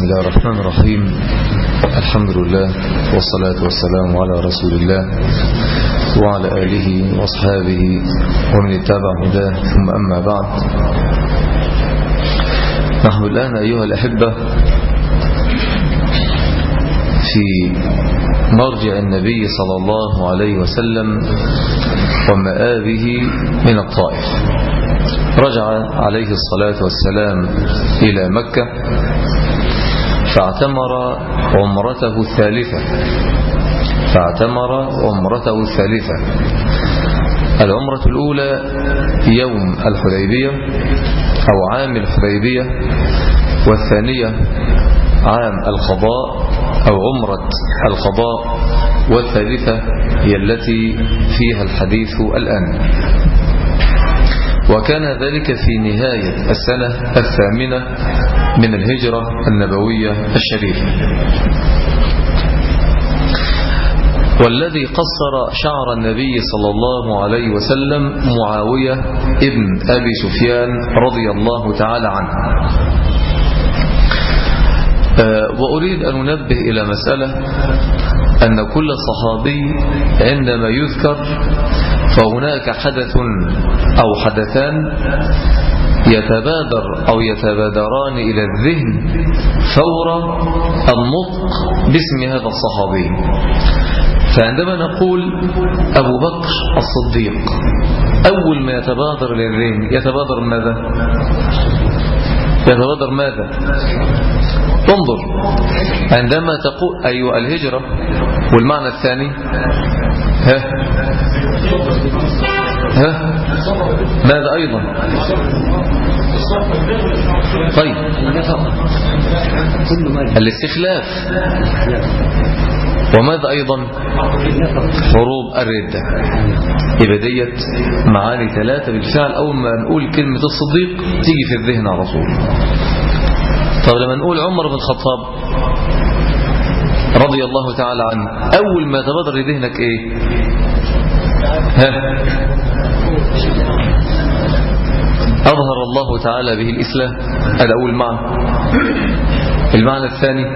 الله الرحمن الرحيم. الحمد لله والصلاة والسلام على رسول الله وعلى آله وأصحابه ومن اتبع هداه، ثم أما بعد. نحن الآن أيها الأحبة في مرجع النبي صلى الله عليه وسلم ومآبه من الطائف. رجع عليه الصلاة والسلام إلى مكة فاعتمر عمرته الثالثة. العمرة الأولى يوم الحديبية أو عام الحديبية، والثانية عام القضاء أو عمرة القضاء، والثالثة هي التي فيها الحديث الآن. وكان ذلك في نهاية السنة 8 من الهجرة النبوية الشريفة. والذي قصر شعر النبي صلى الله عليه وسلم معاوية ابن أبي سفيان رضي الله تعالى عنه. وأريد أن ننبه إلى مسألة، أن كل صحابي عندما يذكر فهناك حدث أو حدثان يتبادران إلى الذهن فور النطق باسم هذا الصحابي. فعندما نقول أبو بكر الصديق، أول ما يتبادر إلى الذهن يتبادر ماذا؟ انظر، عندما تقول أيوة الهجرة، والمعنى الثاني ماذا أيضا؟ طيب، الاستخلاف، وماذا أيضا؟ حروب الردة. إبدية معاني ثلاثة بالفعل. أول ما نقول كلمة الصديق تيجي في الذهن على طول. طب لما نقول عمر بن الخطاب رضي الله تعالى عنه، أول ما تبادر لذهنك إيه؟ أظهر الله تعالى به الإسلام، هذا أول معنى. المعنى الثاني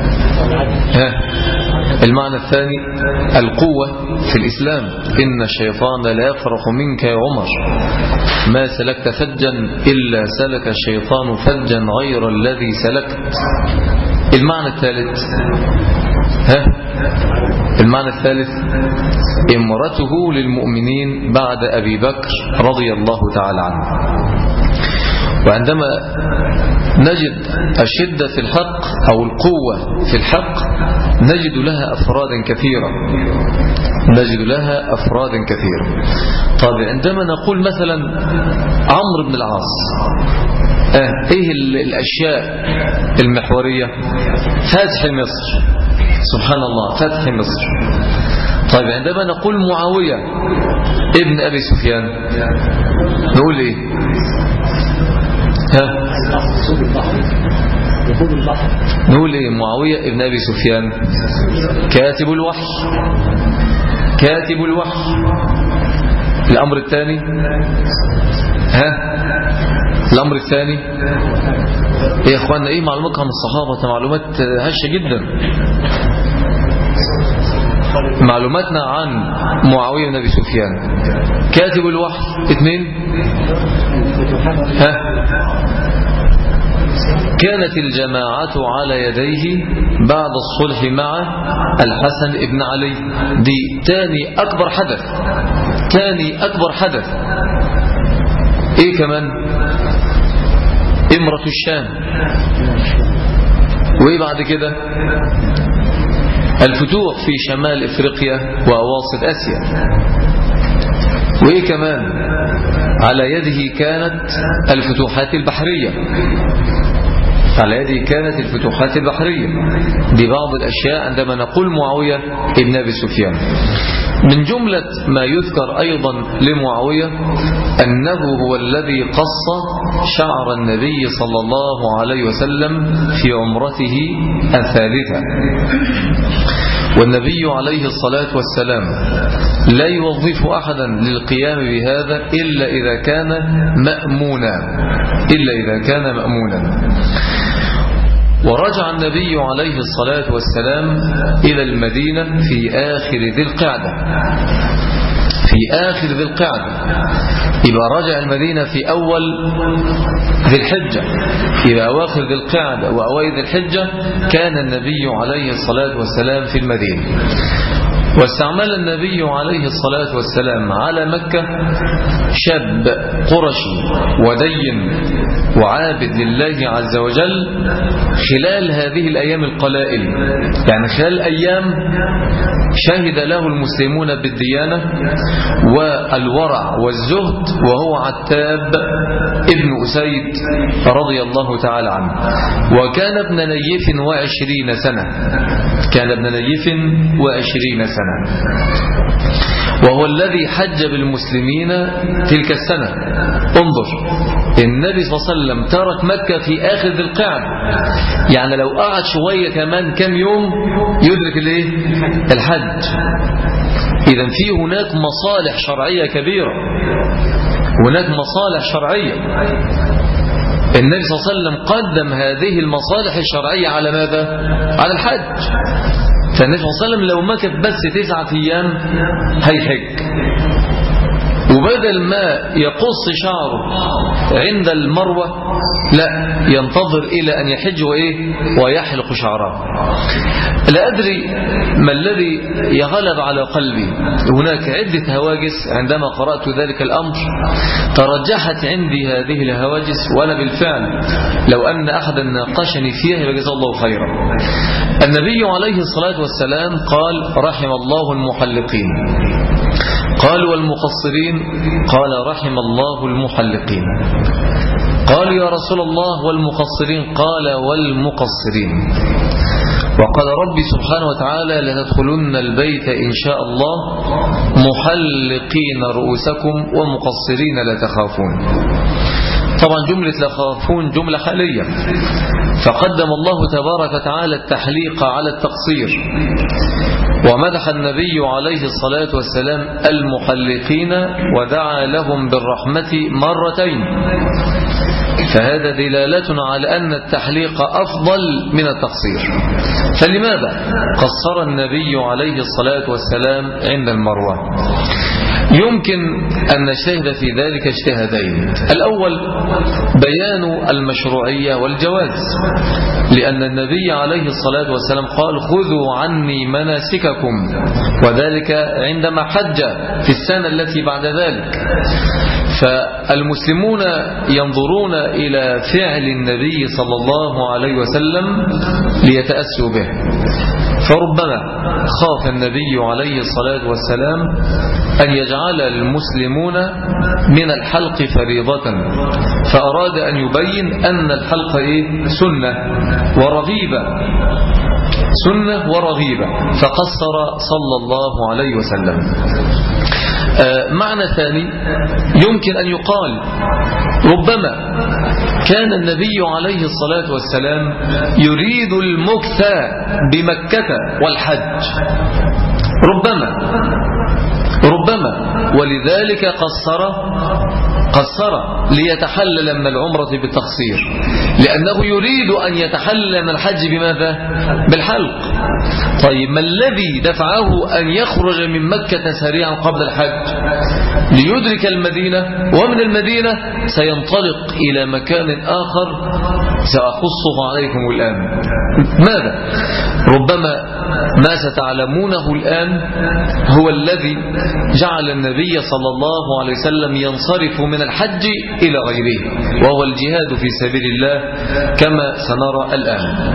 القوة في الإسلام. إن الشيطان لا يفرح منك يا عمر، ما سلكت فجا إلا سلك الشيطان فجا غير الذي سلكت. المعنى الثالث إمرته للمؤمنين بعد أبي بكر رضي الله تعالى عنه. وعندما نجد الشدة في الحق أو القوة في الحق نجد لها أفرادا كثيرة. طيب عندما نقول مثلا عمرو بن العاص، ايه الأشياء المحورية؟ فتح مصر، سبحان الله، فتح مصر. طيب عندما نقول معاوية ابن أبي سفيان نقول ايه؟ نقول ايه؟ معاوية ابن أبي سفيان كاتب الوحي. الأمر الثاني ايه يا اخوانا؟ ايه معلوماتكم عن الصحابة؟ معلومات هشة جدا. معلوماتنا عن معاوية بن أبي سفيان كاتب الوحي. 2 كانت الجماعة على يديه بعد الصلح مع الحسن ابن علي. دي تاني أكبر حدث. ايه كمان؟ إمرة الشام. وايه بعد كده؟ الفتوح في شمال إفريقيا وأواسط آسيا. وايه كمان؟ على يده كانت الفتوحات البحرية. دي بعض الأشياء عندما نقول معاوية ابن أبي سفيان. من جملة ما يذكر أيضا لمعاوية أنه هو الذي قص شعر النبي صلى الله عليه وسلم في عمرته الثالثة. والنبي عليه الصلاة والسلام لا يوظف أحدا للقيام بهذا إلا إذا كان مأمونا. ورجع النبي عليه الصلاة والسلام إلى المدينة في آخر ذي القعدة، في آخر ذي القعدة. يبقى رجع المدينة في أول ذي الحجة، يبقى أواخر ذي القعدة وأوائل ذي الحجة كان النبي عليه الصلاة والسلام في المدينة. واستعمل النبي عليه الصلاة والسلام على مكة شاب قرشي ودين وعابد لله عز وجل خلال هذه الأيام القلائل، يعني خلال أيام شهد له المسلمون بالديانة والورع والزهد، وهو عتاب ابن أسيد رضي الله تعالى عنه. وكان ابن نيف 20 سنة، كان ابن نيف 20 سنة، وهو الذي حج بالمسلمين تلك السنة. انظر، النبي صلى الله عليه وسلم ترك مكة في آخر ذي القعدة، يعني لو قعد شوية كمان كم يوم يدرك الحج. إذن في هناك مصالح شرعية كبيرة، هناك مصالح شرعية. النبي صلى الله عليه وسلم قدم هذه المصالح الشرعية على ماذا؟ على الحج. فالنبي صلى الله عليه وسلم لو مكث بس 9 أيام هيحج، وبدل ما يقص شعره عند المروة لا ينتظر إلى أن يحج ويحلق شعره. لا أدري ما الذي يغلب على قلبي، هناك عدة هواجس عندما قرأت ذلك الأمر ترجحت عندي هذه الهواجس، وأنا بالفعل لو أن أحدا ناقشني فيها فجزاه الله خيرا. النبي عليه الصلاة والسلام قال: رحم الله المحلقين. قال: والمقصرين؟ قال: رحم الله المحلقين. قال: يا رسول الله والمقصرين؟ قال: والمقصرين. وقال ربي سبحانه وتعالى: لتدخلن البيت إن شاء الله محلقين رؤوسكم ومقصرين لا تخافون. طبعا جملة لا تخافون جملة حالية، فقدم الله تبارك وتعالى التحليق على التقصير، ومدح النبي عليه الصلاة والسلام المحلقين ودعا لهم بالرحمة مرتين، فهذا دلالة على أن التحليق أفضل من التقصير. فلماذا قصر النبي عليه الصلاة والسلام عند المروة؟ يمكن أن نجتهد في ذلك اجتهادين. الأول بيان المشروعية والجواز، لأن النبي عليه الصلاة والسلام قال: خذوا عني مناسككم، وذلك عندما حج في السنة التي بعد ذلك. فالمسلمون ينظرون إلى فعل النبي صلى الله عليه وسلم ليتأسوا به، فربما خاف النبي عليه الصلاة والسلام أن يجعل المسلمون من الحلق فريضة، فأراد أن يبين أن الحلق سنة ورغيبة، سنة ورغيبة، فقصر صلى الله عليه وسلم. معنى ثاني يمكن أن يقال: ربما كان النبي عليه الصلاة والسلام يريد المكث بمكة والحج، ربما ولذلك قصر ليتحلل من العمرة بالتقصير، لأنه يريد أن يتحلل من الحج بماذا؟ بالحلق. طيب ما الذي دفعه أن يخرج من مكة سريعا قبل الحج؟ ليدرك المدينة، ومن المدينة سينطلق إلى مكان آخر سأقصه عليكم الآن. ماذا؟ ربما ما ستعلمونه الآن هو الذي جعل النبي صلى الله عليه وسلم ينصرف من الحج إلى غيره، وهو الجهاد في سبيل الله كما سنرى الآن.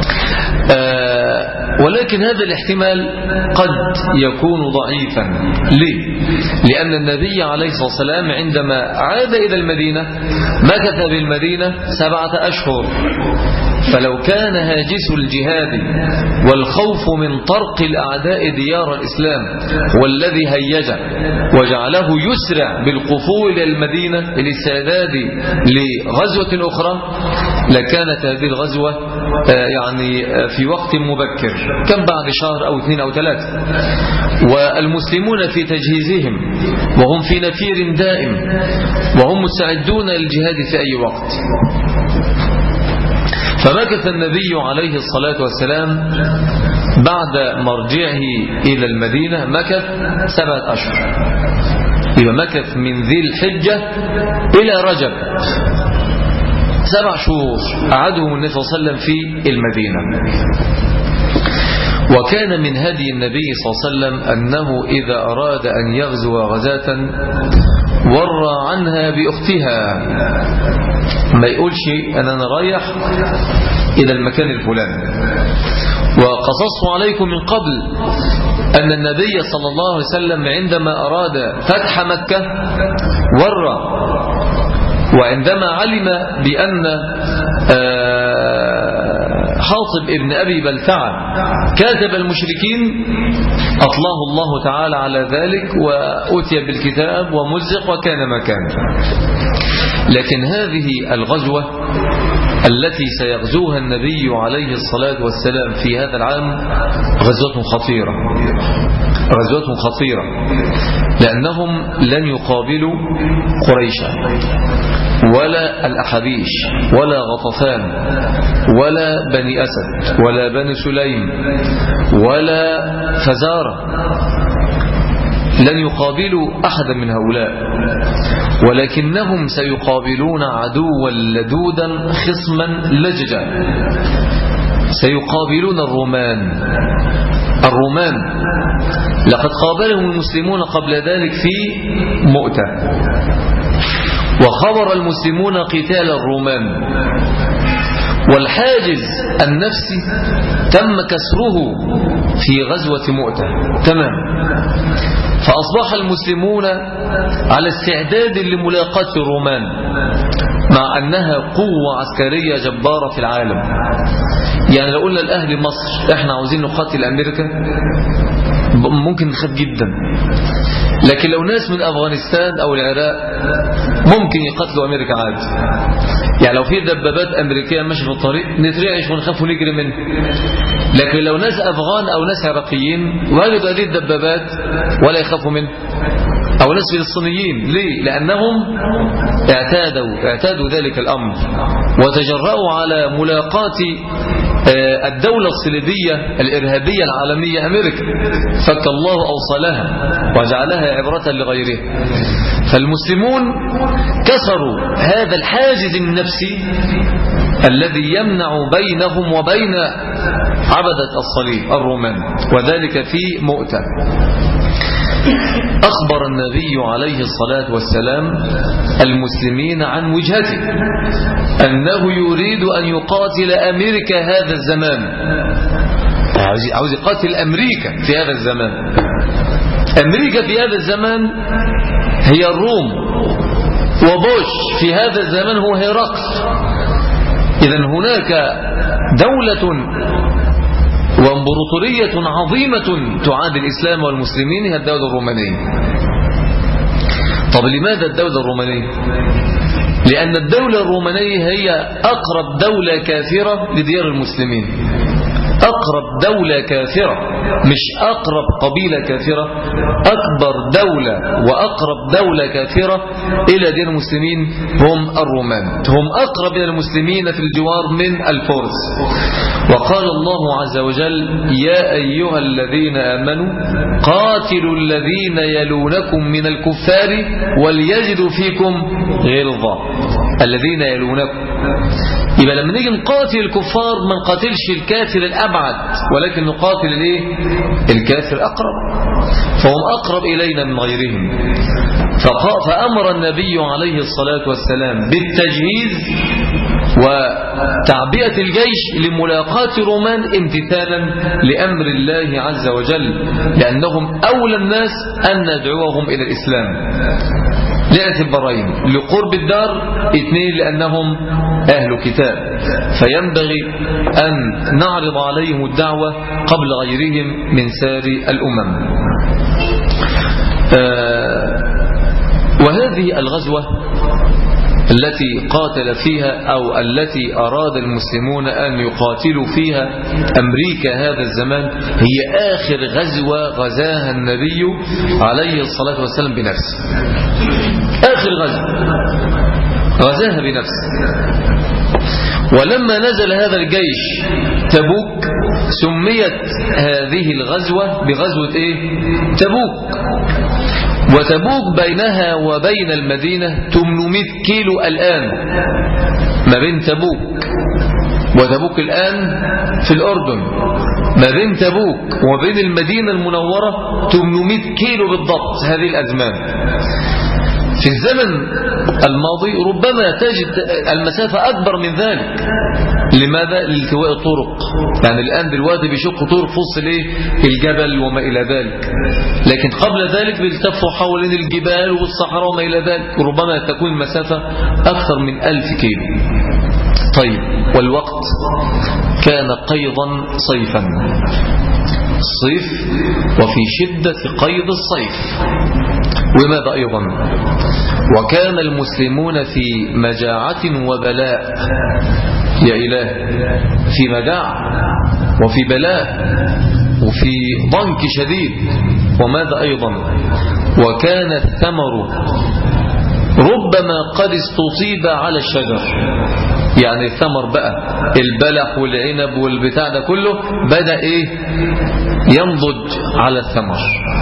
ولكن هذا الاحتمال قد يكون ضعيفا. ليه؟ لأن النبي عليه الصلاة والسلام عندما عاد إلى المدينة مكث بالمدينة 7 أشهر، فلو كان هاجس الجهاد والخوف من طرق الأعداء ديار الإسلام والذي هيجه وجعله يسرع بالقفول إلى المدينة للاستعداد لغزوة أخرى، لكانت هذه الغزوة يعني في وقت مبكر، كم بعد شهر أو 2 أو 3، والمسلمون في تجهيزهم وهم في نفير دائم، وهم مستعدون للجهاد في أي وقت. فمكث النبي عليه الصلاة والسلام بعد مرجعه إلى المدينة مكث 7 أشهر، يبقى مكث من ذي الحجة إلى رجب 7 شهور قعدهم النبي صلى الله عليه وسلم في المدينة. وكان من هدي النبي صلى الله عليه وسلم أنه إذا أراد أن يغزو غزاة ورى عنها بأختها، ما يقولش أنا رايح إلى المكان الفلاني. وقصصت عليكم من قبل أن النبي صلى الله عليه وسلم عندما أراد فتح مكة ورى، وعندما علم بأن حاطب ابن أبي بلتعة كاتب المشركين أطلاه الله تعالى على ذلك وأتي بالكتاب ومزق وكان مكان. لكن هذه الغزوة التي سيغزوها النبي عليه الصلاة والسلام في هذا العام غزوة خطيرة، غزوة خطيرة، لأنهم لن يقابلوا قريشا ولا الأحابيش ولا غطفان ولا بني أسد ولا بني سليم ولا فزارة، لن يقابلوا أحدا من هؤلاء، ولكنهم سيقابلون عدوا لدودا خصما لججا، سيقابلون الرومان. لقد قابلهم المسلمون قبل ذلك في مؤتة، وخبر المسلمون قتال الرومان، والحاجز النفسي تم كسره في غزوة مؤتة تمام. فأصبح المسلمون على استعداد لملاقاة الرومان، مع أنها قوة عسكرية جبارة في العالم. يعني لو قلنا لأهل مصر احنا عاوزين نقاتل أمريكا ممكن نخاف جدا، لكن لو ناس من أفغانستان أو العراق ممكن يقتلوا أمريكا عادي. يعني لو في دبابات أمريكية ماشية في الطريق نترعش ونخاف ونجري منها، لكن لو ناس أفغان أو ناس عراقيين وجدوا هذه الدبابات ولا يخافوا منها، أو ناس فلسطينيين. ليه؟ لأنهم اعتادوا ذلك الأمر وتجرؤوا على ملاقاة الدولة الصليبية الإرهابية العالمية أمريكا، فك الله أوصالها وجعلها عبرة لغيرها. فالمسلمون كسروا هذا الحاجز النفسي الذي يمنع بينهم وبين عبدة الصليب الرومان، وذلك في مؤتة. أخبر النبي عليه الصلاة والسلام المسلمين عن وجهته أنه يريد أن يقاتل أمريكا هذا الزمان، عاوز يقاتل أمريكا في هذا الزمان. أمريكا في هذا الزمان هي الروم، وبوش في هذا الزمان هو هرقل. إذن هناك دولة وامبراطورية عظيمة تعادي الإسلام والمسلمين، هي الدولة الرومانية. طب لماذا الدولة الرومانية؟ لأن الدولة الرومانية هي أقرب دولة كافرة لديار المسلمين، أقرب دولة كافرة، مش أقرب قبيلة كافرة، أكبر دولة وأقرب دولة كافرة إلى دين المسلمين هم الرومان، هم أقرب إلى المسلمين في الجوار من الفرس. وقال الله عز وجل: يا أيها الذين آمنوا قاتلوا الذين يلونكم من الكفار وليجدوا فيكم غلظة. الذين يلونكم، يبقى لما نيجي نقاتل الكفار ما نقاتلش الكافر الأبعد، ولكن نقاتل الكافر الأقرب، فهم أقرب إلينا من غيرهم. فأمر النبي عليه الصلاة والسلام بالتجهيز وتعبئة الجيش لملاقاة الرومان امتثالا لأمر الله عز وجل، لأنهم أولى الناس أن ندعوهم إلى الإسلام لاعتبارين: لقرب الدار، 2 لأنهم أهل كتاب، فينبغي أن نعرض عليهم الدعوة قبل غيرهم من سائر الأمم. وهذه الغزوة التي قاتل فيها أو التي أراد المسلمون أن يقاتلوا فيها أمريكا هذا الزمان هي آخر غزوة غزاها النبي عليه الصلاة والسلام بنفسه، آخر غزوة غزاها بنفسه. ولما نزل هذا الجيش تبوك سميت هذه الغزوة بغزوة إيه؟ تبوك. وتبوك بينها وبين المدينة 800 كيلو الآن، ما بين تبوك وتبوك الآن في الأردن، ما بين تبوك وبين المدينة المنورة 800 كيلو بالضبط. هذه الأزمان في الزمن الماضي ربما تجد المسافة أكبر من ذلك. لماذا؟ لالتواء الطرق. يعني الآن دلوقتي بيشقوا طرق في وسط الجبل وما إلى ذلك، لكن قبل ذلك بيلتفوا حوالين الجبال والصحراء وما إلى ذلك، وربما تكون المسافة أكثر من 1000 كيلو. طيب، والوقت كان قيضا صيفا، الصيف وفي شدة قيض الصيف. وماذا أيضا؟ وكان المسلمون في مجاعة وبلاء. يا إله، في مجاعة وفي بلاء وفي ضنك شديد. وماذا أيضا؟ وكان الثمر ربما قد استطيب على الشجر. يعني الثمر بقى، البلح والعنب والبتاع ده كله بدأ إيه؟ ينضج على الثمر.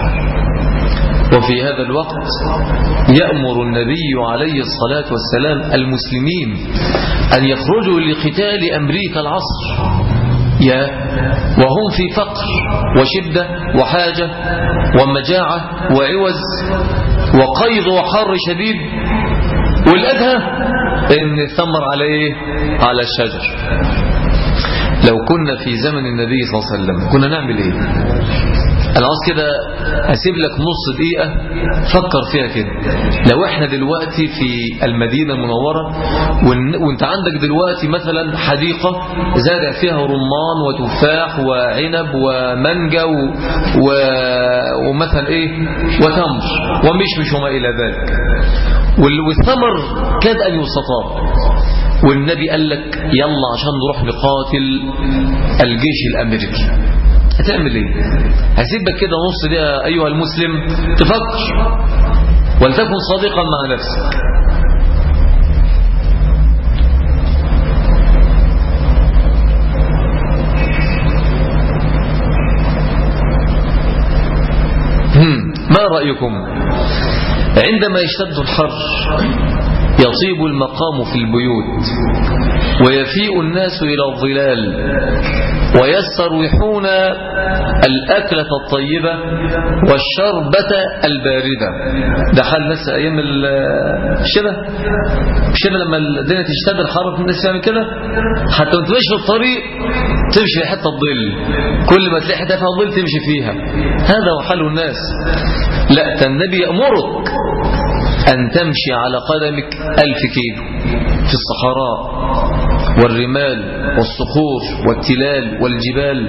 وفي هذا الوقت يأمر النبي عليه الصلاة والسلام المسلمين أن يخرجوا لقتال أمريكا العصر، وهم في فقر وشدة وحاجة ومجاعة وعوز وقيض وحر شديد، والأدهى إن الثمر على إيه؟ على الشجر. لو كنا في زمن النبي صلى الله عليه وسلم كنا نعمل إيه؟ أنا عاوز كده أسيب لك نص دقيقة فكر فيها كده. لو احنا دلوقتي في المدينة المنورة وانت عندك دلوقتي مثلا حديقة زارع فيها رمان وتفاح وعنب ومانجا ومثلا ايه وتمر ومشمش وما إلى ذلك، والثمر كاد أن يستطاب، والنبي قال لك يلا عشان نروح نقاتل الجيش الأمريكي، هتعمل ايه؟ هسيبك كده نص دقيقة أيها المسلم تفكر ولتكن صادقا مع نفسك. ما رأيكم عندما يشتد الحر يطيب المقام في البيوت ويفيء الناس إلى الظلال ويستروحون الأكلة الطيبة والشربة الباردة؟ ده حال الناس أيام الشتاء لما الدنيا تشتد الحر الناس تعمل كده، حتى وانت ماشي في الطريق تمشي في حتة الظل، كل ما تلاقي حتة فيها ظل تمشي فيها. هذا هو حال الناس. لا، النبي يأمرك أن تمشي على قدمك 1000 كيلو في الصحراء والرمال والصخور والتلال والجبال.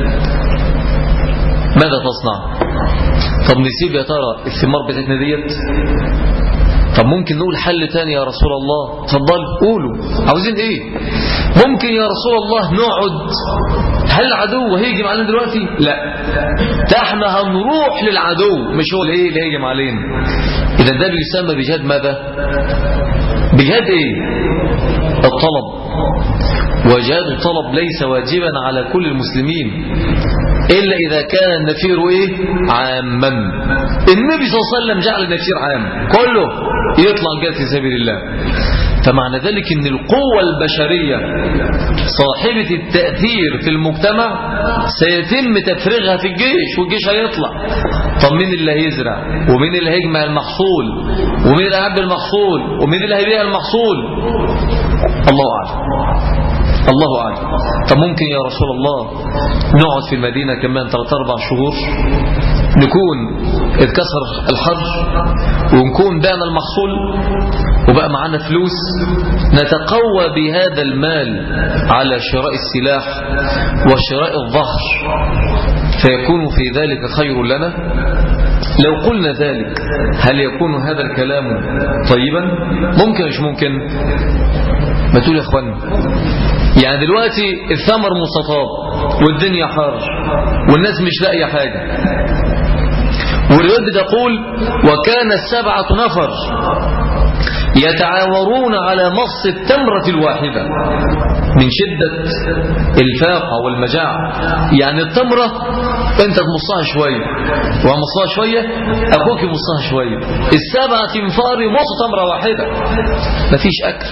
ماذا تصنع؟ طب نسيب يا ترى الثمار بتاعتنا ديت؟ طب ممكن نقول حل تاني يا رسول الله؟ تفضل قولوا، عاوزين ايه؟ ممكن يا رسول الله نقعد، هل العدو هيجم علينا دلوقتي؟ لا، ده احنا هنروح للعدو، مش هو اللي هيجم علينا. اذا ده بيسمى بجهاد ماذا؟ بجهاد ايه؟ الطلب. وجهاد الطلب ليس واجبا على كل المسلمين إلا إذا كان النفير إيه؟ عاما. النبي صلى الله عليه وسلم جعل النفير عام، كله يطلع الجهاد في سبيل الله. فمعنى ذلك أن القوة البشرية صاحبة التأثير في المجتمع سيتم تفريغها في الجيش، والجيش هيطلع. طب مين اللي هيزرع؟ ومين اللي هيجمع المحصول؟ ومين اللي هيعبي المحصول؟ ومين اللي هيبيع المحصول؟ الله أعلم، الله أعلم. طب ممكن يا رسول الله نقعد في المدينة كمان 3-4 شهور، نكون اتكسر الحر ونكون بعنا المحصول وبقى معنا فلوس نتقوى بهذا المال على شراء السلاح وشراء الظهر، فيكون في ذلك خير لنا؟ لو قلنا ذلك هل يكون هذا الكلام طيبا؟ ممكن مش ممكن؟ ما تقول يا اخوان، يعني دلوقتي الثمر مستطاب والدنيا حار والناس مش لاقيه حاجه، والرواية بتقول وكان 7 نفر يتعاورون على مص التمرة الواحدة من شدة الفاقة والمجاعة. يعني التمرة انت تمصها شوية ومصها شوية اخوك يمصها شوية، 7 تنفار يمصوا تمرة واحدة، مفيش اكل،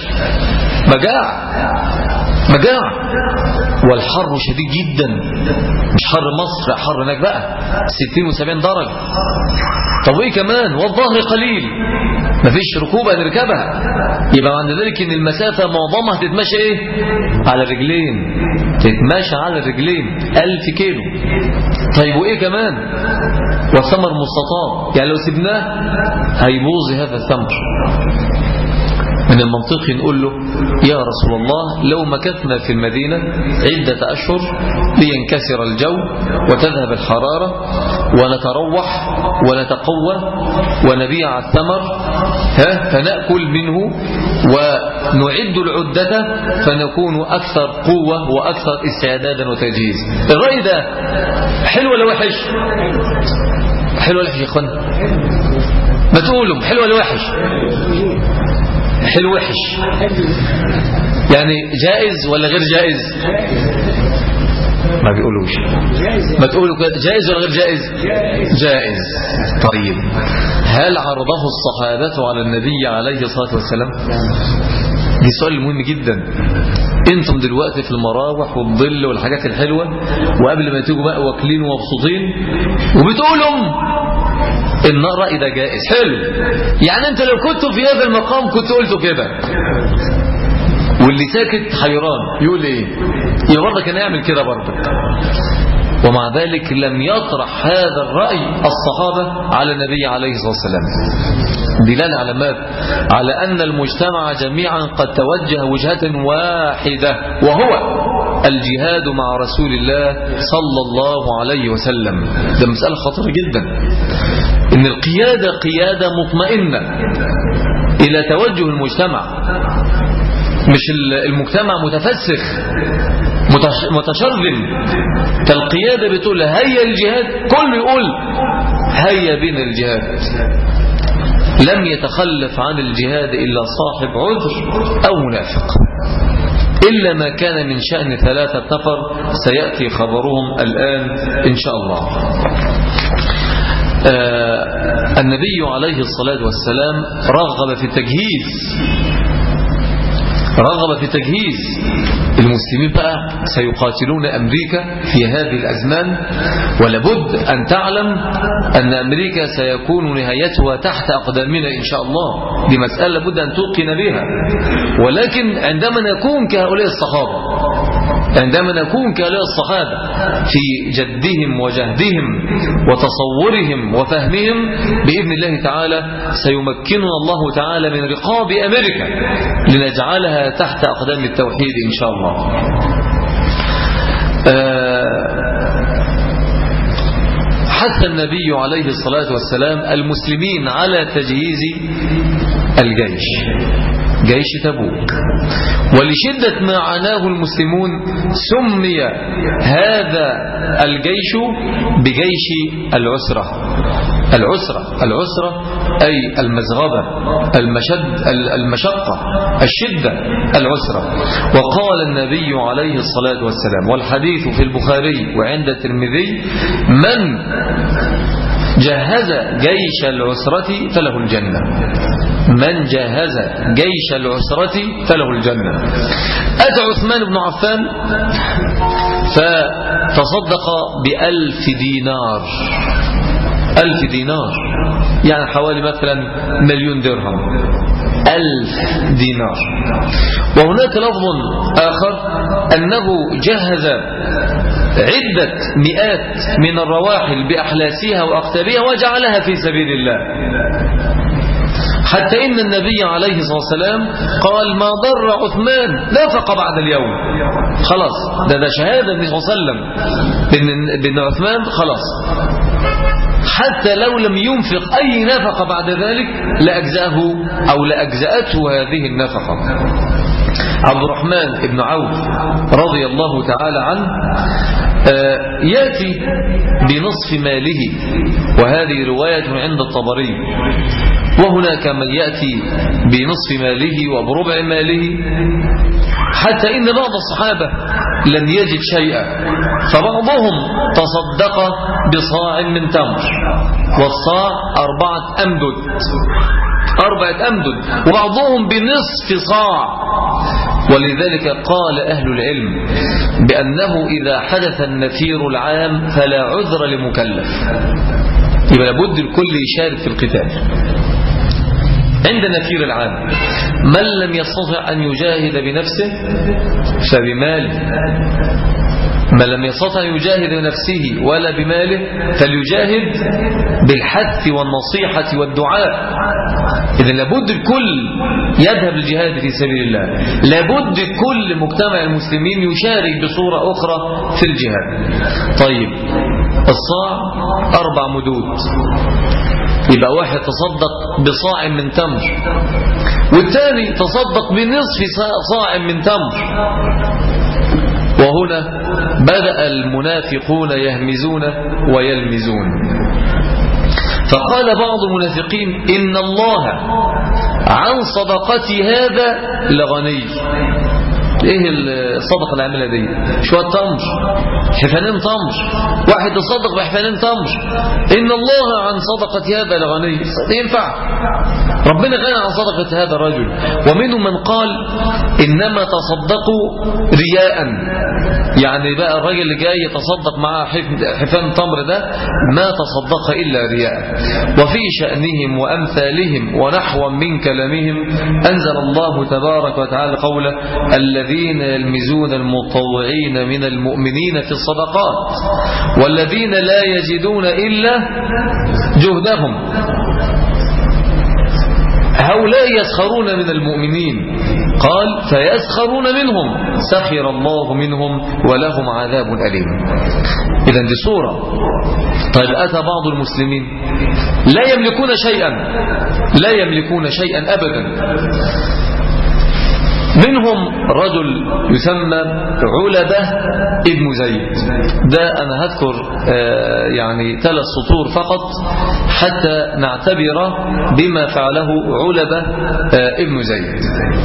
مجاعة والحر شديد جدا، مش حر مصر، حر هناك بقى 60 و70 درجة. طب ايه كمان؟ والظهر قليل، مفيش ركوبة نركبها، يبقى عند ذلك ان المسافة معظمها تتمشى ايه؟ على الرجلين، تتمشى على الرجلين 1000 كيلو. طيب وايه كمان؟ والثمر مستطاب، يعني لو سبناه هيبوظ هذا الثمر. من المنطقي نقول له يا رسول الله لو مكثنا في المدينة عدة أشهر لينكسر الجو وتذهب الحرارة ونتروح ونتقوى ونبيع الثمر فنأكل منه ونعد العدة فنكون أكثر قوة وأكثر استعدادا وتجهيز. الرأي ده حلو ولا وحش؟ حلو ولا وحش يا اخوان؟ ما تقولوا حلو ولا وحش؟ حلو وحش يعني جائز ولا غير جائز؟ ما بيقولوش، ما تقولوا جائز ولا غير جائز؟ جائز. طيب هل عرضه الصحابة على النبي عليه الصلاة والسلام؟ دي سؤال مهم جدا. انتم دلوقتي في المراوح والظل والحاجات الحلوة، وقبل ما تيجوا بقى واكلين ومبسوطين وبتقولوا ان الرأي ده جائز. حلو، يعني انت لو كنت في هذا المقام كنت قلته كده، واللي ساكت حيران يقول ايه؟ يا برضه كان يعمل كده برضه. ومع ذلك لم يطرح هذا الرأي الصحابة على النبي عليه الصلاة والسلام. دلالة على ماذا؟ على أن المجتمع جميعا قد توجه وجهة واحدة، وهو الجهاد مع رسول الله صلى الله عليه وسلم. ده مسألة خطيرة جدا، إن القيادة قيادة مطمئنة إلى توجه المجتمع، مش المجتمع متفسخ متشرذم. القيادة بتقول هيا الجهاد، كله يقول هيا بنا الجهاد. لم يتخلف عن الجهاد إلا صاحب عذر أو منافق، إلا ما كان من شأن 3 نفر سيأتي خبرهم الآن إن شاء الله. النبي عليه الصلاة والسلام رغب في تجهيز المسلمين. بقى سيقاتلون أمريكا في هذه الأزمان، ولابد أن تعلم أن أمريكا سيكون نهايتها تحت أقدامنا إن شاء الله. دي مسألة لابد أن توقن بها. ولكن عندما نكون كهؤلاء الصحابة في جدهم وجهدهم وتصورهم وفهمهم، بإذن الله تعالى سيمكننا الله تعالى من رقاب أمريكا لنجعلها تحت أقدام التوحيد إن شاء الله. حث النبي عليه الصلاة والسلام المسلمين على تجهيز الجيش، جيش تبوك. ولشدة ما عاناه المسلمون سمي هذا الجيش بجيش العسرة أي المزغبة، المشقة، الشدة، العسرة. وقال النبي عليه الصلاة والسلام، والحديث في البخاري وعند الترمذي: من جهز جيش العسرة فله الجنة. من جهز جيش العسرة فله الجنة. أتى عثمان بن عفان فتصدق ب1000 دينار. 1000 دينار يعني حوالي مثلا 1,000,000 درهم. 1000 دينار. وهناك لفظ آخر أنه جهز عدة مئات من الرواحل بأحلاسها وأقتابها وجعلها في سبيل الله، حتى إن النبي عليه الصلاة والسلام قال: ما ضر عثمان نفق بعد اليوم. خلاص، ده شهادة النبي صلى الله عليه وسلم بأن عثمان خلاص، حتى لو لم ينفق أي نفقة بعد ذلك لأجزأه أو لأجزأته هذه النفقة. عبد الرحمن بن عوف رضي الله تعالى عنه يأتي بنصف ماله، وهذه رواية عند الطبري، وهناك من يأتي بنصف ماله وبربع ماله، حتى إن بعض الصحابة لم يجد شيئا، فبعضهم تصدق بصاع من تمر، والصاع 4 أمدد، وبعضهم بنصف صاع. ولذلك قال أهل العلم بأنه إذا حدث النفير العام فلا عذر لمكلف، يبقى لابد الكل يشارك في القتال عند النفير العام. من لم يستطع أن يجاهد بنفسه فبماله، من لم يستطع أن يجاهد بنفسه ولا بماله فليجاهد بالحث والنصيحة والدعاء. إذن لابد الكل يذهب للجهاد في سبيل الله، لابد كل مجتمع المسلمين يشارك بصورة أخرى في الجهاد. طيب الصاع 4 مدود، يبقى واحد تصدق بصاع من تمر، والثاني تصدق بنصف صاع من تمر. وهنا بدأ المنافقون يهمزون ويلمزون، فقال بعض المنافقين إن الله عن صدقتي هذا لغني. ايه الصدقه اللي عاملها دي؟ شويه تمر، حفانين تمر، واحد يصدق بحفانين تمر، ان الله عن صدقه هذا لغني. ينفع؟ ربنا غني عن صدقه هذا الرجل. ومنهم من قال انما تصدقوا رياء، يعني بقى الراجل اللي جاي يتصدق معاه حفان تمر ده ما تصدق الا رياء. وفي شأنهم وامثالهم ونحوا من كلامهم انزل الله تبارك وتعالى قوله الذين يلمزون المطوعين من المؤمنين في الصدقات والذين لا يجدون إلا جهدهم هؤلاء يسخرون من المؤمنين، قال فيسخرون منهم سخر الله منهم ولهم عذاب أليم. إذن دي صورة. طيب أتى بعض المسلمين لا يملكون شيئا أبدا. منهم رجل يسمى علبة ابن زيد، ده أنا هذكر يعني 3 سطور فقط حتى نعتبر بما فعله علبة ابن زيد.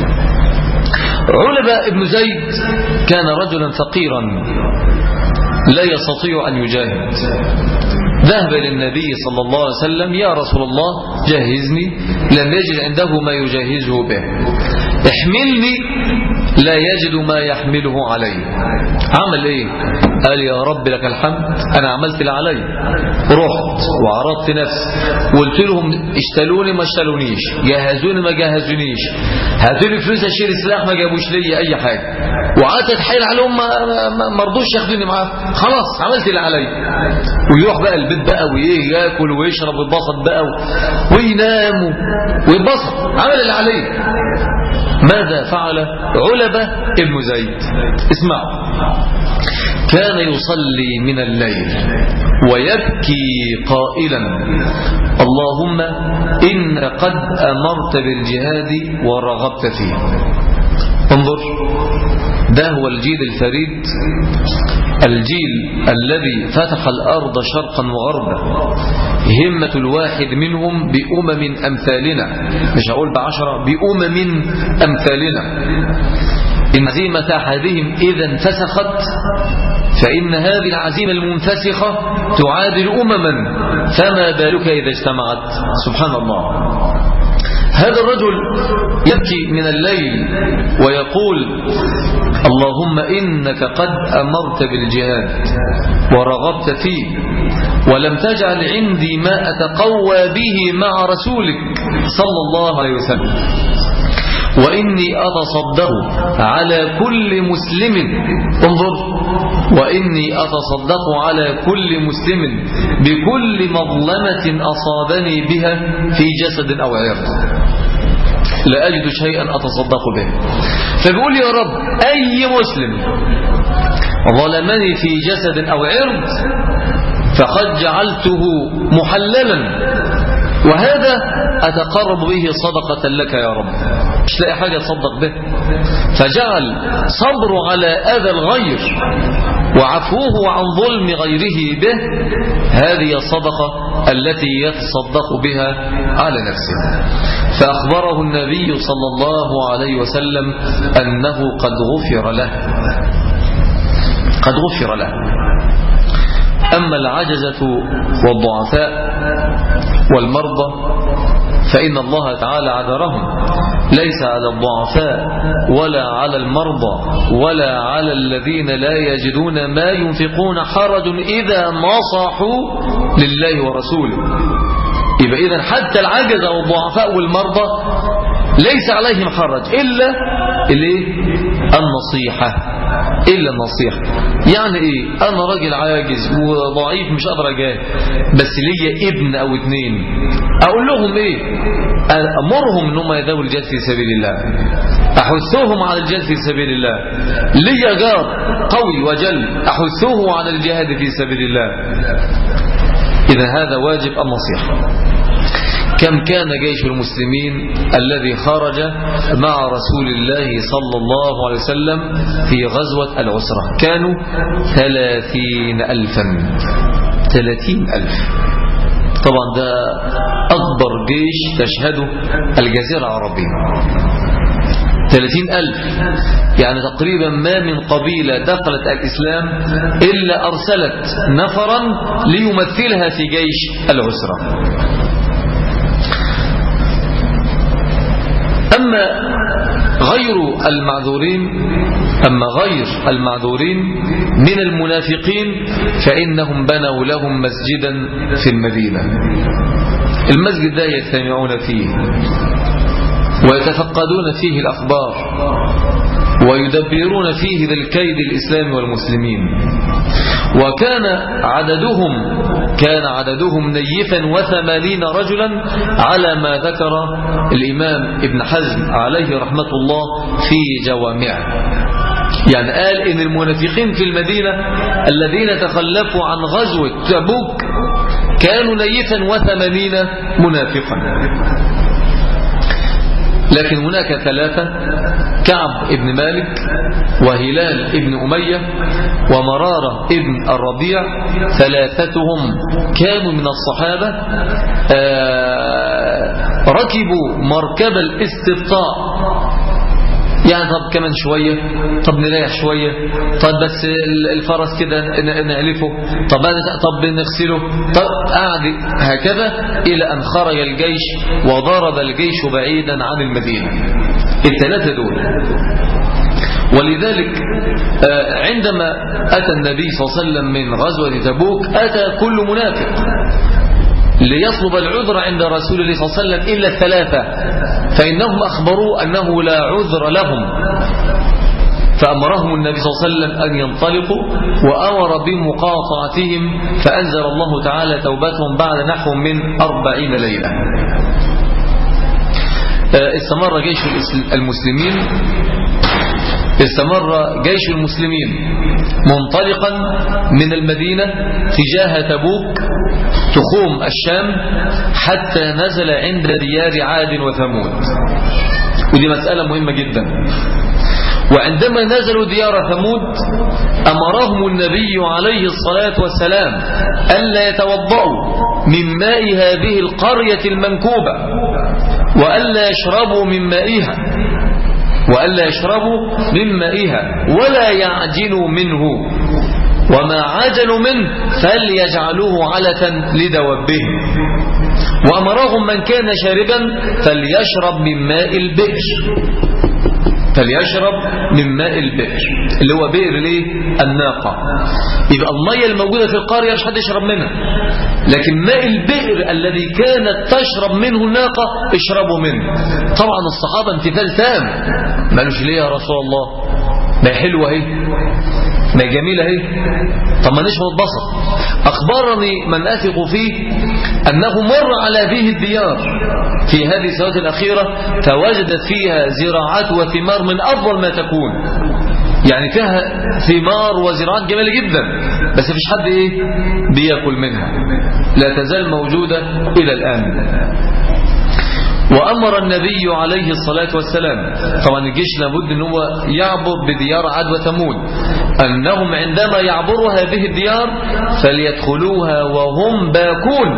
علبة ابن زيد كان رجلا فقيرا لا يستطيع أن يجاهد، ذهب للنبي صلى الله عليه وسلم يا رسول الله جهزني، لم يجد عنده ما يجهزه به، احملني، لا يجد ما يحمله عليه. عمل ايه؟ قال يا رب لك الحمد، انا عملت اللي علي، رحت وعرضت نفسي وقلت لهم اشتلوني ما اشتلونيش، جهزوني ما جهزونيش، هاتوا لي فلوس اشيل السلاح ما جابوش لي اي حاجه، وقعدت اتحايل عليهم ما رضوش ياخدوني معاهم، خلاص عملت اللي علي. ويروح بقى البيت بقى وايه، ياكل ويشرب ويتبسط بقى وينام ويتبسط، عمل اللي عليه. ماذا فعل علبة ابن زيد؟ اسمعوا. كان يصلي من الليل ويبكي قائلا اللهم إن قد أمرت بالجهاد ورغبت فيه. انظر، ده هو الجيل الفريد، الجيل الذي فتح الأرض شرقا وغربا. همة الواحد منهم بأمم أمثالنا، مش هقول ب10، بأمم أمثالنا. إن عزيمة أحدهم إذا انفسخت فإن هذه العزيمة المنفسخة تعادل أمما، فما بالك إذا اجتمعت. سبحان الله. هذا الرجل يبكي من الليل ويقول اللهم إنك قد أمرت بالجهاد ورغبت فيه ولم تجعل عندي ما أتقوى به مع رسولك صلى الله عليه وسلم، وإني أتصدق على كل مسلم، انظر، وإني أتصدق على كل مسلم بكل مظلمة أصابني بها في جسد أو عرض، لا أجد شيئا أتصدق به. فبيقول يا رب أي مسلم ظلمني في جسد أو عرض فقد جعلته محللا، وهذا أتقرب به صدقة لك يا رب. مش لاقي حاجة يتصدق به، فجعل صبره على أذى الغير وعفوه عن ظلم غيره به هذه الصدقة التي يتصدق بها على نفسه. فأخبره النبي صلى الله عليه وسلم أنه قد غفر له، قد غفر له. أما العجزة والضعفاء والمرضى فإن الله تعالى عذرهم، ليس على الضعفاء ولا على المرضى ولا على الذين لا يجدون ما ينفقون حرج إذا نصحوا لله ورسوله. يبقى إذن حتى العجزة والضعفاء والمرضى ليس عليهم حرج إلا النصيحة، إلا النصيحة. يعني إيه؟ أنا راجل عاجز وضعيف مش قادر أجاهد، بس ليا ابن أو اتنين، أقول لهم إيه؟ أمرهم أنهم يذهبوا الجهاد في سبيل الله، أحثهم على الجهاد في سبيل الله. ليا جار قوي وجل، أحثه على الجهاد في سبيل الله. إذا هذا واجب النصيحة. كم كان جيش المسلمين الذي خرج مع رسول الله صلى الله عليه وسلم في غزوة العسرة؟ كانوا 30,000. 30,000 طبعا ده أكبر جيش تشهده الجزيرة العربية. 30,000 يعني تقريبا ما من قبيلة دخلت الإسلام إلا أرسلت نفرا ليمثلها في جيش العسرة. أما غير المعذورين من المنافقين فإنهم بنوا لهم مسجدا في المدينة. المسجد ده يجتمعون فيه ويتفقدون فيه الأخبار ويدبرون فيه للكيد الإسلام والمسلمين. وكان عددهم نيفا 80 رجلا على ما ذكر الإمام ابن حزم عليه رحمة الله في جوامعه. يعني قال إن المنافقين في المدينة الذين تخلفوا عن غزوة تبوك كانوا نيفا 80 منافقا. لكن هناك 3: كعب ابن مالك وهلال ابن أمية ومرارة ابن الربيع، 3 كانوا من الصحابة ركبوا مركب الاستبطاء. يعني طب كمان شوية، طب نريح شوية، طب بس الفرس كده نعلفه، طب نغسله، طب قعد هكذا إلى أن خرج الجيش وضرب الجيش بعيدا عن المدينة. 3 دول. ولذلك عندما أتى النبي صلى الله عليه وسلم من غزوة تبوك أتى كل منافق ليطلب العذر عند رسول الله صلى الله عليه وسلم إلا 3، فإنهم أخبروا أنه لا عذر لهم، فأمرهم النبي صلى الله عليه وسلم أن ينطلقوا وأمر بمقاطعتهم، فأنزل الله تعالى توبتهم بعد نحو من 40 ليلة. استمر جيش المسلمين منطلقا من المدينة تجاه تبوك تخوم الشام حتى نزل عند ديار عاد وثمود. ودي مسألة مهمة جدا. وعندما نزلوا ديار ثمود أمرهم النبي عليه الصلاة والسلام ألا يتوضأوا من ماء هذه القرية المنكوبة وألا يشربوا من مائها ولا يعجنوا منه، وما عجلوا منه فليجعلوه علة لدوابهم. وأمرهم من كان شاربا فليشرب من ماء البئر اللي هو بئر الناقة. يبقى المية الموجودة في القرية مش حد يشرب منها، لكن ماء البئر الذي كانت تشرب منه الناقة اشربوا منه. طبعا الصحابة امتثال تام، ما قالوش ليه يا رسول الله، ما حلوة اهي، ما جميلة اهي، طب ما نشرب البصر. أخبرني من أثق فيه أنه مر على هذه الديار في هذه السنوات الأخيرة فوجدت فيها زراعات وثمار من أفضل ما تكون، يعني فيها ثمار وزراعات جميلة جدا، بس مفيش حد بيأكل منها، لا تزال موجودة إلى الآن. وأمر النبي عليه الصلاة والسلام، طبعا الجيش لابد أن هو يعبر بديار عاد وثمود، أنهم عندما يعبروا هذه الديار فليدخلوها وهم باكون،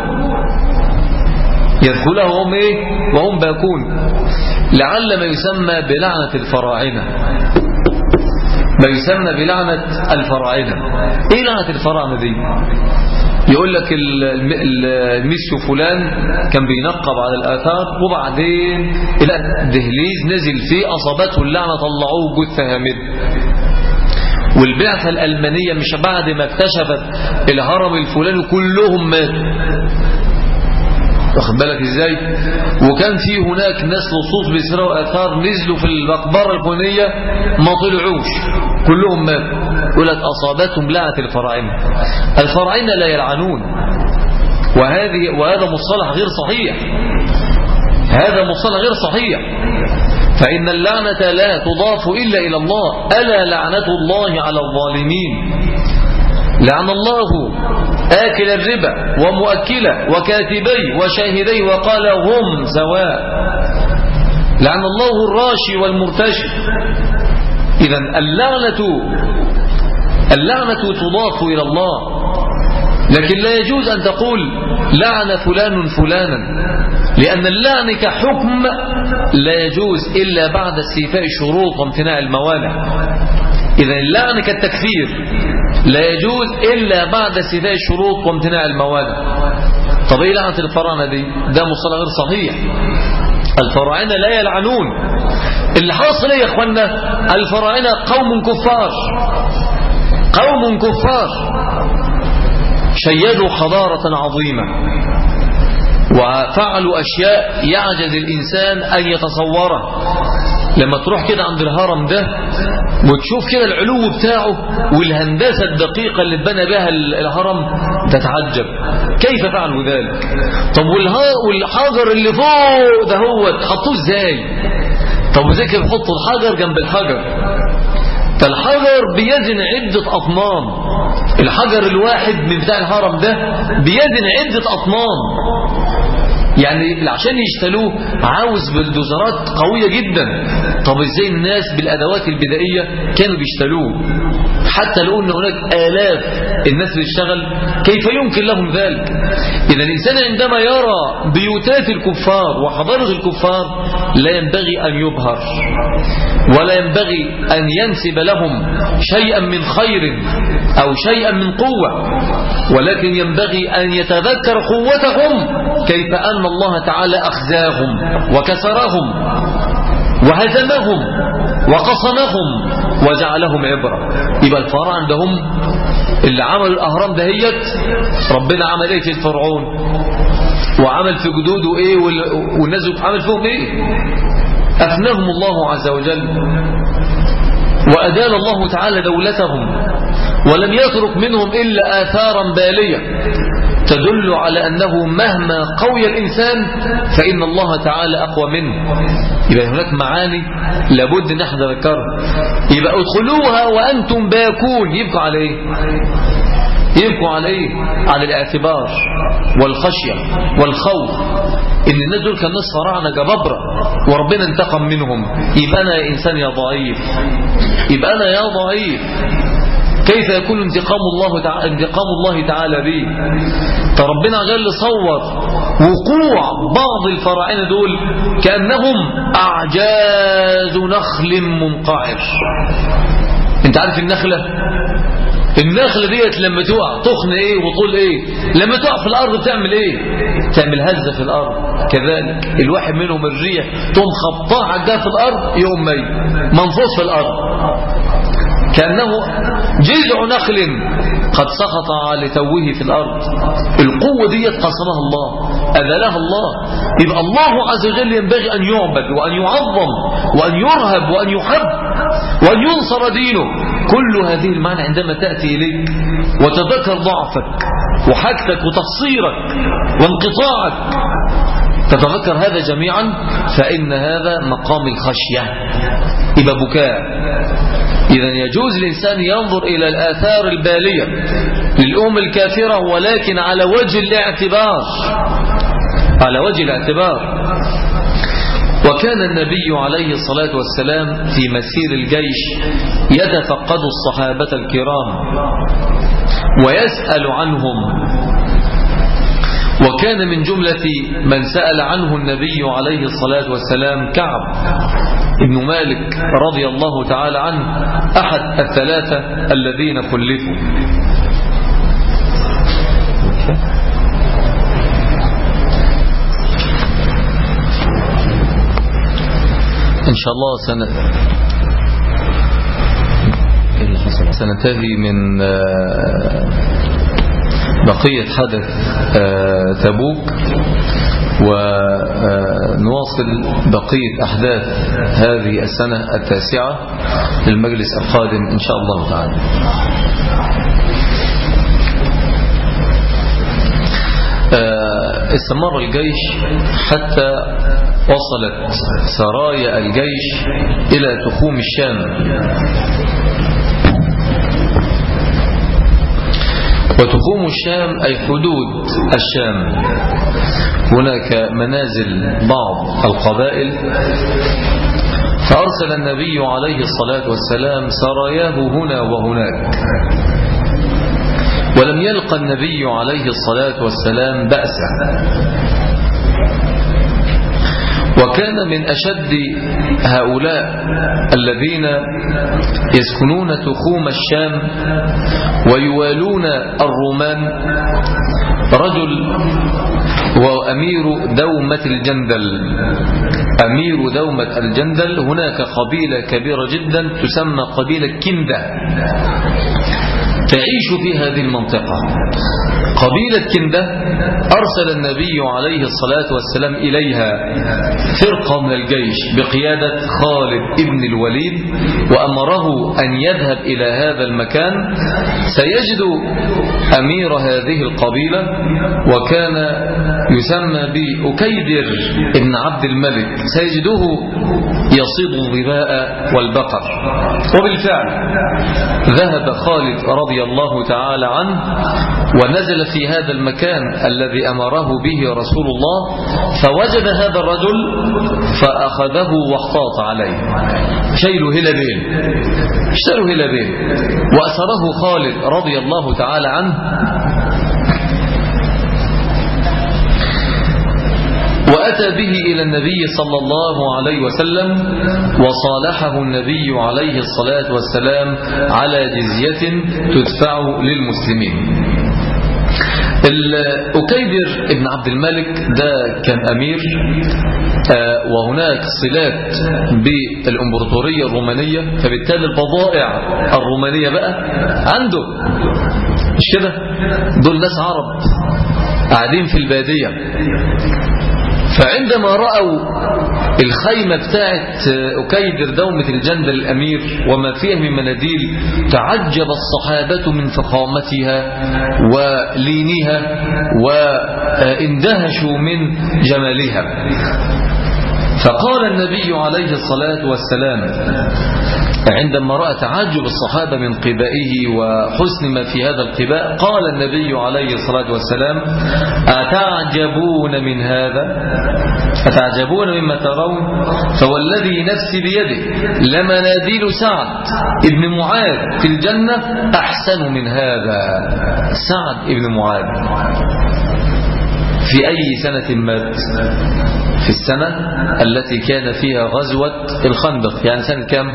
يدخلها وهم إيه؟ وهم باكون، لعل ما يسمى بلعنة الفراعنة، ما يسمى بلعنة الفراعنة. إيه لعنة الفراعنة دي؟ يقول لك الميسيو فلان كان بينقب على الآثار، وبعدين إلى الدهليز نزل فيه أصابته اللعنة، طلعوه جثة هامدة. والبعثة الألمانية مش بعد ما اكتشفت الهرم الفلاني كلهم ماتوا، واخد بالك ازاي؟ وكان في هناك ناس لصوص بيسرقوا آثار نزلوا في المقبرة الفلانية ما طلعوش، كلهم ماتوا. يقول لك أصابتهم لعنة الفراعنة. الفراعنة لا يلعنون، وهذا مصطلح غير صحيح، هذا مصطلح غير صحيح، فإن اللعنة لا تضاف إلا إلى الله. ألا لعنة الله على الظالمين. لعن الله آكل الربا ومؤكله وكاتبيه وشاهديه وقال هم سواء. لعن الله الراشي والمرتشي. إذن اللعنة تضاف إلى الله، لكن لا يجوز أن تقول لعن فلان فلانا، لأن اللعن كحكم لا يجوز إلا بعد استيفاء الشروط وامتناع الموانع. إذن اللعن كالتكفير لا يجوز إلا بعد استيفاء الشروط وامتناع الموانع. طب إيه لعنة الفراعنة دي؟ ده مصطلح غير صحيح. الفراعنة لا يلعنون. اللي حاصل ايه يا اخوانا؟ الفراعنة قوم كفار، قوم كفار شيدوا حضارة عظيمة وفعلوا أشياء يعجز الإنسان أن يتصورها. لما تروح كده عند الهرم ده وتشوف كده العلو بتاعه والهندسة الدقيقة اللي اتبنى بها الهرم تتعجب كيف فعلوا ذلك. طب والحجر اللي فوق ده هو حطوه ازاي؟ طب وزي كده بيحطوا الحجر جنب الحجر، فالحجر بيزن عدة أطنان، الحجر الواحد من بتاع الهرم ده بيزن عدة أطنان، يعني عشان يشتلوه عاوز بالدوزرات قوية جدا. طب ازاي الناس بالأدوات البدائية كانوا بيشتلوه؟ حتى لو ان هناك آلاف الناس بتشتغل كيف يمكن لهم ذلك؟ إذا الإنسان عندما يرى بيوتات الكفار وحضارة الكفار لا ينبغي أن يبهر، ولا ينبغي أن ينسب لهم شيئا من خير أو شيئا من قوة، ولكن ينبغي أن يتذكر قوتهم، كيف أن الله تعالى أخزاهم وكسرهم وهزمهم وقصمهم وجعلهم عبرة. يبقى الفراعنة عندهم اللي عملوا الأهرام دهيت ربنا عمل ايه في الفرعون وعمل في جدوده ايه والناس عمل فيهم ايه؟ أفناهم الله عز وجل وأدال الله تعالى دولتهم، ولم يترك منهم إلا آثارا بالية تدل على أنه مهما قوي الإنسان فإن الله تعالى أقوى منه. يبقى هناك معاني لابد أن نحن نذكرها. يبقى ادخلوها وأنتم باكون، يبقوا على إيه؟ يبقوا على إيه؟ على الاعتبار والخشية والخوف. إن الناس دول كان ناس فراعنة جبابرة وربنا انتقم منهم. يبقى أنا يا إنسان يا ضعيف، يبقى أنا يا ضعيف، كيف يكون انتقام الله تعالى بي؟ فربنا جل صور وقوع بعض الفراعنة دول كأنهم أعجاز نخل منقعر. انت عارف النخلة ديت لما تقع تخن ايه وطول ايه؟ لما تقع في الارض بتعمل ايه؟ تعمل هزة في الارض. كذلك الواحد منهم الريح تقوم خبطها عجاه في الارض يقوم منفوس في الارض، كأنه جذع نخل قد سقط على توه في الأرض. القوة دي قسمها الله، أذلها الله. يبقى الله عز وجل ينبغي أن يعبد وأن يعظم وأن يرهب وأن يحب وأن ينصر دينه. كل هذه المعنى عندما تأتي إليك وتذكر ضعفك وحاجتك وتقصيرك وانقطاعك تتذكر هذا جميعا، فإن هذا مقام الخشية، يبقى بكاء. إذا يجوز الإنسان ينظر إلى الآثار البالية للأمم الكافرة ولكن على وجه الاعتبار، على وجه الاعتبار. وكان النبي عليه الصلاة والسلام في مسير الجيش يتفقد الصحابة الكرام ويسأل عنهم، وكان من جملة من سأل عنه النبي عليه الصلاة والسلام كعب ابن مالك رضي الله تعالى عنه، أحد الثلاثة الذين خلفوا. إن شاء الله سننتهي من بقية حدث تبوك ونواصل بقية أحداث هذه السنة التاسعة للمجلس القادم إن شاء الله تعالى. استمر الجيش حتى وصلت سرايا الجيش إلى تخوم الشام، وتخوم الشام أي حدود الشام. هناك منازل بعض القبائل، فأرسل النبي عليه الصلاة والسلام سراياه هنا وهناك، ولم يلقى النبي عليه الصلاة والسلام بأسا. وكان من أشد هؤلاء الذين يسكنون تخوم الشام ويوالون الرومان رجل هو أمير دومة الجندل. أمير دومة الجندل، هناك قبيلة كبيرة جدا تسمى قبيلة كندة تعيش في هذه المنطقة. قبيلة كندة أرسل النبي عليه الصلاة والسلام إليها فرقة من الجيش بقيادة خالد ابن الوليد، وأمره أن يذهب إلى هذا المكان. سيجد أمير هذه القبيلة وكان يسمى بأكيدر ابن عبد الملك، سيجده يصيد الظباء والبقر. وبالفعل ذهب خالد رضي الله تعالى عنه ونزل في هذا المكان الذي أمره به رسول الله، فوجد هذا الرجل فأخذه واحتاط عليه، شيله هلبين وأسره خالد رضي الله تعالى عنه، وأتى به إلى النبي صلى الله عليه وسلم، وصالحه النبي عليه الصلاة والسلام على جزية تدفع للمسلمين. أكيدر ابن عبد الملك ده كان أمير، وهناك صلات بالإمبراطورية الرومانية، فبالتالي البضائع الرومانية بقى عنده، مش كده؟ دول ناس عرب قاعدين في البادية، فعندما رأوا الخيمة بتاعت أكيدر دومة الجندل الأمير وما فيها من مناديل، تعجب الصحابة من فخامتها ولينها واندهشوا من جمالها. فقال النبي عليه الصلاة والسلام عندما رأى تعجب الصحابة من قبائه وحسن ما في هذا القباء، قال النبي عليه الصلاة والسلام: أتعجبون من هذا؟ أتعجبون مما ترون؟ فوالذي نفسي بيده لمناديل سعد ابن معاذ في الجنة أحسن من هذا. سعد ابن معاذ في أي سنة مات؟ في السنة التي كان فيها غزوة الخندق، يعني سنة كم؟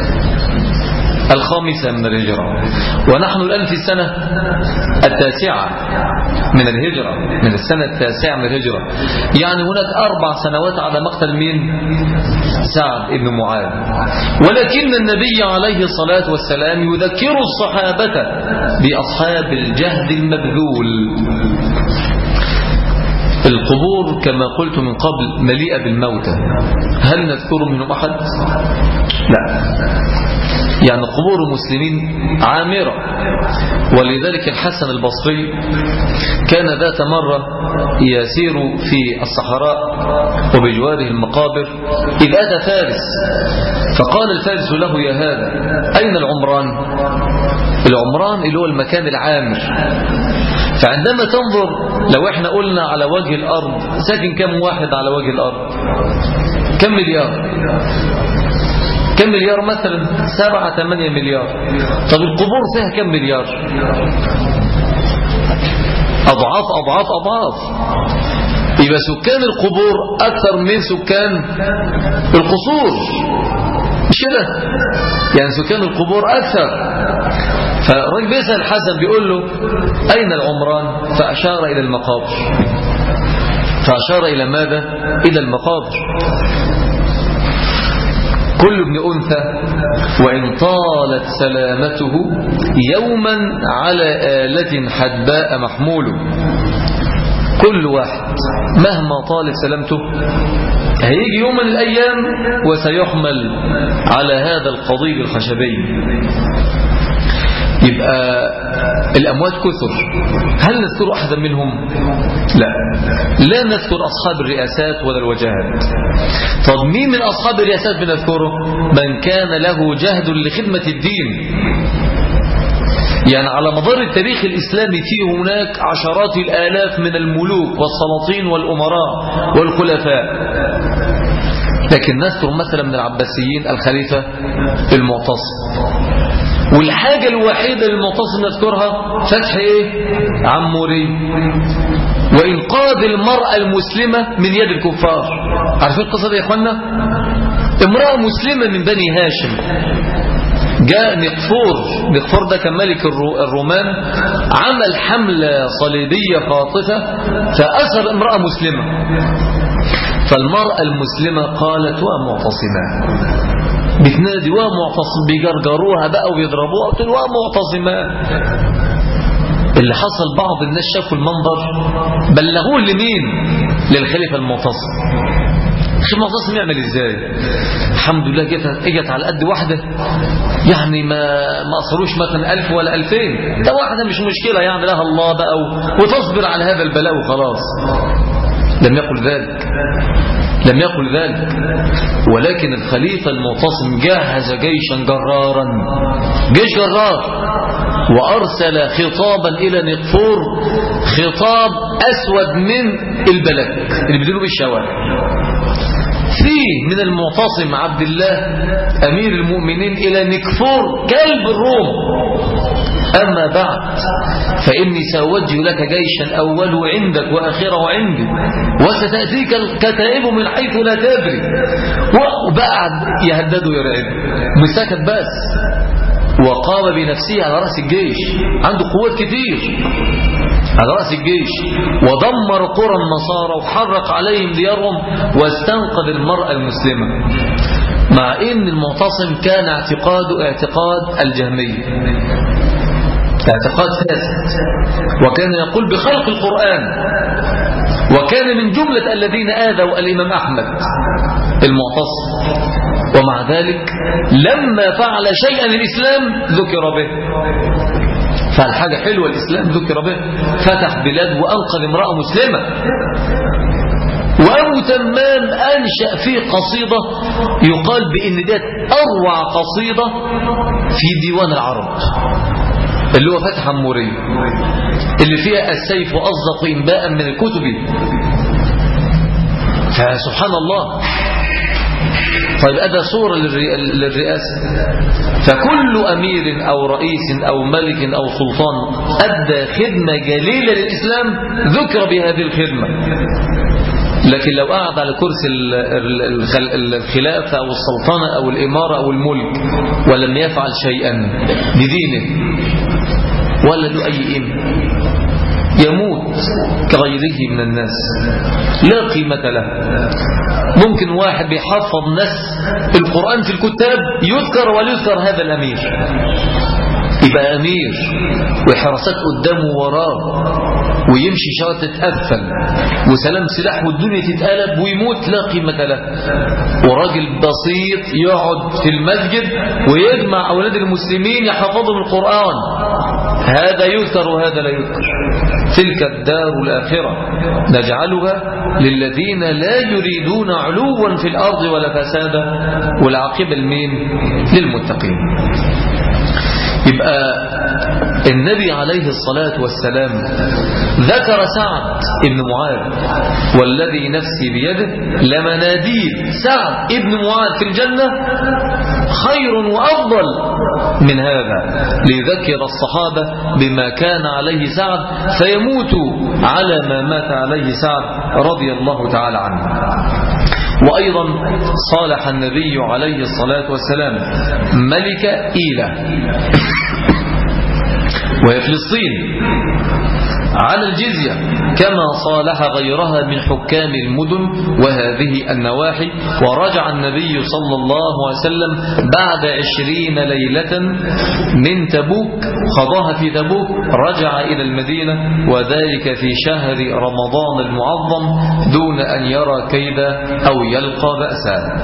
5 من الهجرة، ونحن الآن في السنة 9 من الهجرة، من السنة 9 من الهجرة، يعني هناك 4 سنوات على مقتل مين؟ سعد ابن معاذ. ولكن النبي عليه الصلاة والسلام يذكر الصحابة بأصحاب الجهد المبذول. القبور كما قلت من قبل مليئة بالموتى، هل نذكر منهم أحد؟ لا، يعني قبور المسلمين عامرة. ولذلك الحسن البصري كان ذات مرة يسير في الصحراء وبجواره المقابر، إذ أتى فارس، فقال الفارس له: يا هذا أين العمران؟ العمران اللي هو المكان العامر. فعندما تنظر، لو احنا قلنا على وجه الأرض ساكن كم واحد على وجه الأرض؟ كم مليار؟ كم مليار مثلا؟ 7-8 مليار. طب القبور فيها كم مليار؟ أضعاف أضعاف أضعاف. يبقى سكان القبور أكثر من سكان القصور، مش كده؟ يعني سكان القبور أكثر. فالراجل بيسأل الحسن بيقول له أين العمران؟ فأشار إلى المقابر. فأشار إلى ماذا؟ إلى المقابر. كل ابن أنثى وإن طالت سلامته يوما على آلة حدباء محموله. كل واحد مهما طالت سلامته هيجي يوم من الأيام وسيحمل على هذا القضيب الخشبي. يبقى الأموات كثر، هل نذكر أحدا منهم؟ لا نذكر أصحاب الرئاسات ولا الوجهات. طب مين من أصحاب الرئاسات بنذكره؟ من كان له جهد لخدمة الدين. يعني على مدار التاريخ الإسلامي فيه هناك عشرات الآلاف من الملوك والسلاطين والأمراء والخلفاء، لكن نذكر مثلا من العباسيين الخليفة المعتصم. والحاجة الوحيدة للمعتصم نذكرها فتح عموري وإنقاذ المرأة المسلمة من يد الكفار. عارفين القصة دي يا إخوانا؟ امرأة مسلمة من بني هاشم، جاء نقفور ده كان ملك الرومان، عمل حملة صليبية خاطفة فأسر امرأة مسلمة. فالمرأة المسلمة قالت ومعتصمة، بتنادي ومعتصم، بيجرجروها بقى ويضربوها، قلت له ومعتصمة. اللي حصل بعض الناس شافوا المنظر بلغوه لمين؟ للخليفة المعتصم. الخليفة المعتصم يعمل ازاي؟ الحمد لله اجت على قد واحدة، يعني ما أصروش مثلا 1000 ولا 2000، ده واحدة مش مشكلة يعني، لها الله بقى وتصبر على هذا البلاء وخلاص. لم يقل ذلك، ولكن الخليفة المعتصم جهز جيشا جرارا، جيش جرار، وأرسل خطابا إلى نقفور، خطاب أسود من البلد اللي بيدلوا بالشوارع. فيه من المعتصم عبد الله أمير المؤمنين إلى نقفور كلب الروم: أما بعد فإني سأوجه لك جيشا أوله عندك وآخره عندي، وستأتيك الكتائب من حيث لا تدري. وبعد يهددوا يرعب، مسكت بس، وقام بنفسه على رأس الجيش، عنده قوات كتير على رأس الجيش، ودمر قرى النصارى وحرق عليهم ديارهم واستنقذ المرأة المسلمة. مع ان المعتصم كان اعتقاده اعتقاد الجهمية، اعتقاد فاسد، وكان يقول بخلق القرآن، وكان من جملة الذين آذوا الإمام أحمد المعتصم. ومع ذلك لما فعل شيئا الإسلام ذكر به، فعل حاجة حلوة الإسلام ذكر به، فتح بلاد وأنقذ امرأة مسلمة. وأبو تمام أنشأ فيه قصيدة يقال بإن ده أروع قصيدة في ديوان العرب، اللي هو فتح عموري، اللي فيها السيف أصدق إنباء من الكتب. فسبحان الله. طيب هذا صورة للرئاسة. فكل أمير أو رئيس أو ملك أو سلطان أدى خدمة جليلة للإسلام ذكر بهذه الخدمة. لكن لو قعد على كرسي الخلافة أو السلطنة أو الإمارة أو الملك ولم يفعل شيئا لدينه ولا له أي قيمة، يموت كغيره من الناس، لا قيمة له. ممكن واحد بيحفظ نص القرآن في الكتاب يذكر ولا يذكر هذا الأمير، يبقى أمير وحراسات قدامه وراه ويمشي شوية تتقفل وسلام سلاح والدنيا تتقلب ويموت، لا قيمة له. وراجل بسيط يقعد في المسجد ويجمع أولاد المسلمين يحفظهم القرآن، هذا يذكر وهذا لا يذكر. تلك الدار الآخرة نجعلها للذين لا يريدون علوا في الأرض ولا فسادا، والعاقبة لمين؟ للمتقين. يبقى النبي عليه الصلاة والسلام ذكر سعد بن معاذ، والذي نفسي بيده لمناديل سعد بن معاذ في الجنة خير وأفضل من هذا، ليذكر الصحابة بما كان عليه سعد فيموت على ما مات عليه سعد رضي الله تعالى عنه. وأيضا صالح النبي عليه الصلاة والسلام ملك إيلة وهي فلسطين على الجزية، كما صالح غيرها من حكام المدن وهذه النواحي. ورجع النبي صلى الله عليه وسلم بعد 20 ليلة من تبوك قضاها في تبوك، رجع إلى المدينة وذلك في شهر رمضان المعظم دون أن يرى كيدا أو يلقى بأسا.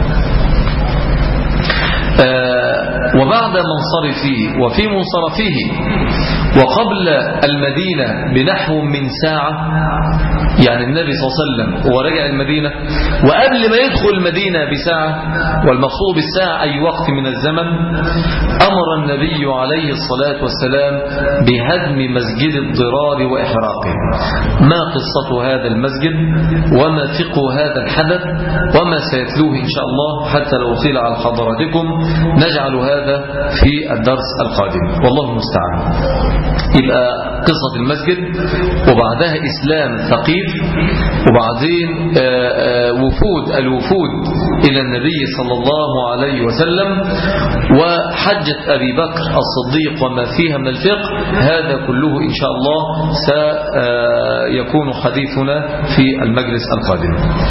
وبعد منصرفه وفي منصرفه وقبل المدينة بنحو من ساعة، يعني النبي صلى الله عليه وسلم ورجع المدينة وقبل ما يدخل المدينة بساعة، والمقصود بالساعة أي وقت من الزمن، أمر النبي عليه الصلاة والسلام بهدم مسجد الضرار وإحراقه. ما قصة هذا المسجد وما فقه هذا الحدث وما سيتلوه إن شاء الله حتى لو طيل على حضراتكم نجعل هذا في الدرس القادم، والله المستعان. يبقى قصة المسجد وبعدها إسلام ثقيف، وبعدين الوفود إلى النبي صلى الله عليه وسلم، وحجة أبي بكر الصديق وما فيها من الفقه. هذا كله إن شاء الله سيكون حديثنا في المجلس القادم.